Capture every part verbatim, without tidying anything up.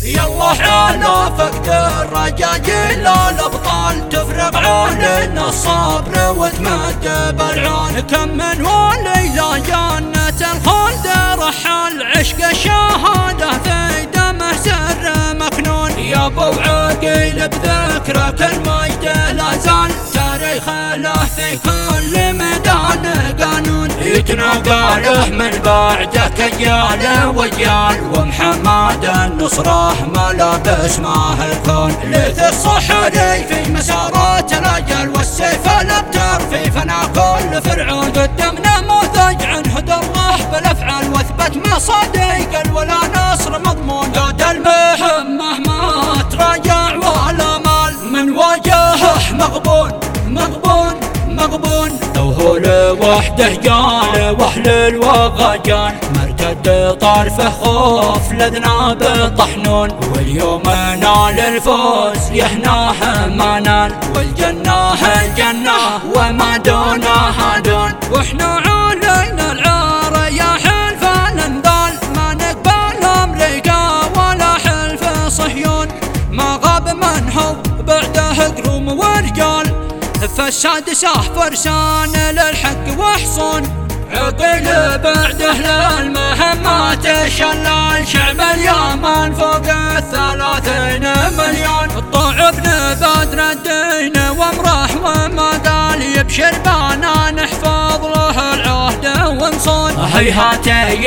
يلا حنا فقد الرجاجيل الابطال تفرق علينا الصبر وتمد بالعون. كم من ولي لا جنة الخلد رحل عشق الشهادة في دمه سر مكنون. يا ابو عقيل بذكرك المجد لا زال تاريخ له في كل ميدان قانون. يتنقى له من بعدك اجيال واجيال ومحمد النصره ملا باسمه الكون. ليث الصحري في مسارات الاجل والسيف الابتر في فنا كل فرعون. قدم نموذج عن هدى الله بالافعال واثبت مصادق ولا نصر مضمون. قاد المهمه ما تراجع ولا مال من وجهه مغبون مغبون مغبون. وهو لوحده قال واحلل وغجان مرتد طرفه خوف لذناب طحنون. واليوم نال الفوز يهناه ما نال والجنة الجنة وما دونها دون. واحنا علينا العار يا حلف الانذال ما نقبل امريكا ولا حلف صهيون. ما غاب من هو بعده قروم ورجال فالسادسة فرسان للحق وحصون. عقيل بعده للمهمات شلال شعب اليمن فوق الثلاثين مليون. الطوع ابن بدر الدين وامره وما قال يبشر بانا نحفظ له العهد ونصون. هيهات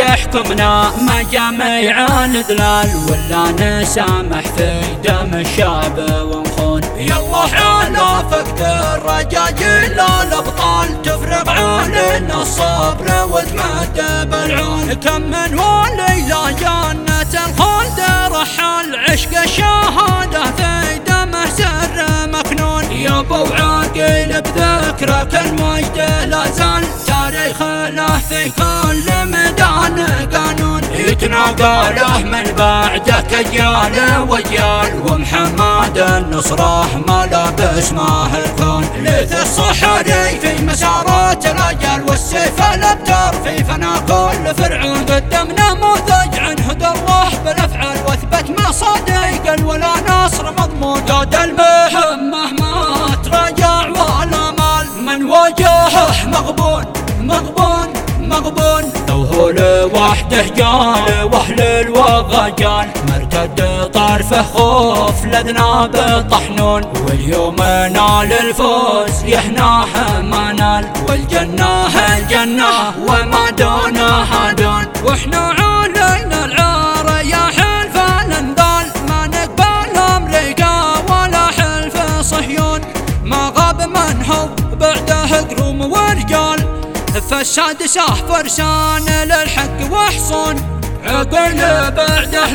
يحكمنا ما جميع الذلال ولا نسامح في دم الشعب ونخون. يلا حنا فقد الرجاجيل الابطال تفرق علينا الصبر وتمد بالعون. كم من ولي لا جنة الخلد رحل عشق الشهادة في دمه سر مكنون. يا ابو عقيل بذكرك المجد لا زال تاريخ له في كل ميدان قانون. يتنقى له من بعدك اجيال واجيال ومحمد النصره ملا باسمه الكون. ليث الصحري في مسارات الاجل والسيف الابتر في فنا كل فرعون. قدم نموذج عن هدى الله بالافعال واثبت مصادق ولا نصر مضمون. قاد المهمه ما تراجع ولا مال من وجهه مغبون مغبون مغبون. وهو لوحده قال واحلل وغجان مرتد طرفه خوف لذناب طحنون. واليوم نال الفوز يهناه ما نال والجنة الجنة وما دونها دون. واحنا علينا العار يا حلف الانذال ما نقبل امريكا ولا حلف صهيون. ما غاب من هو بعده قروم ورجال فالسادسة فرسان للحق وحصون. عقيل بعده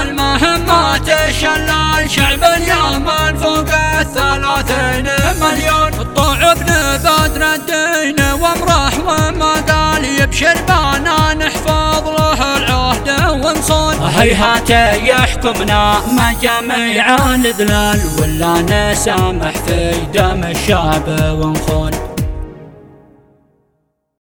للمهمات شلال شعب اليمن فوق الثلاثين مليون. الطوع ابن بدر الدين وامره وما قال يبشر بانا نحفظ له العهد ونصون. هيهات يحكمنا ما جميع الذلال ولا نسامح في دم الشعب ونخون.